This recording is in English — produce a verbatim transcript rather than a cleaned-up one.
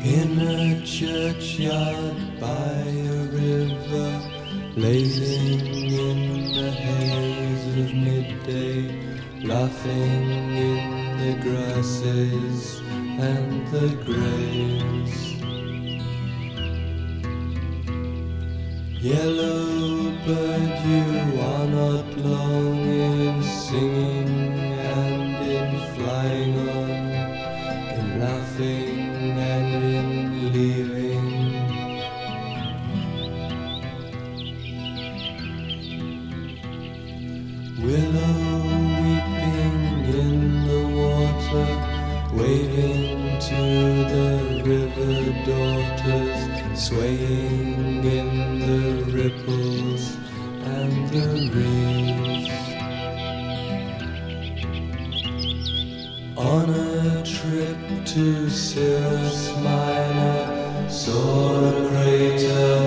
In a churchyard by a river, blazing in the haze of midday, laughing in the grasses and the graves. Yellow bird, you are not long in singing and in flying on, in laughing and in leaving. Willow weeping in the water, waving to the river daughters, swaying in the ripples and the reeds. On a trip to Cirrus Minor, saw a crater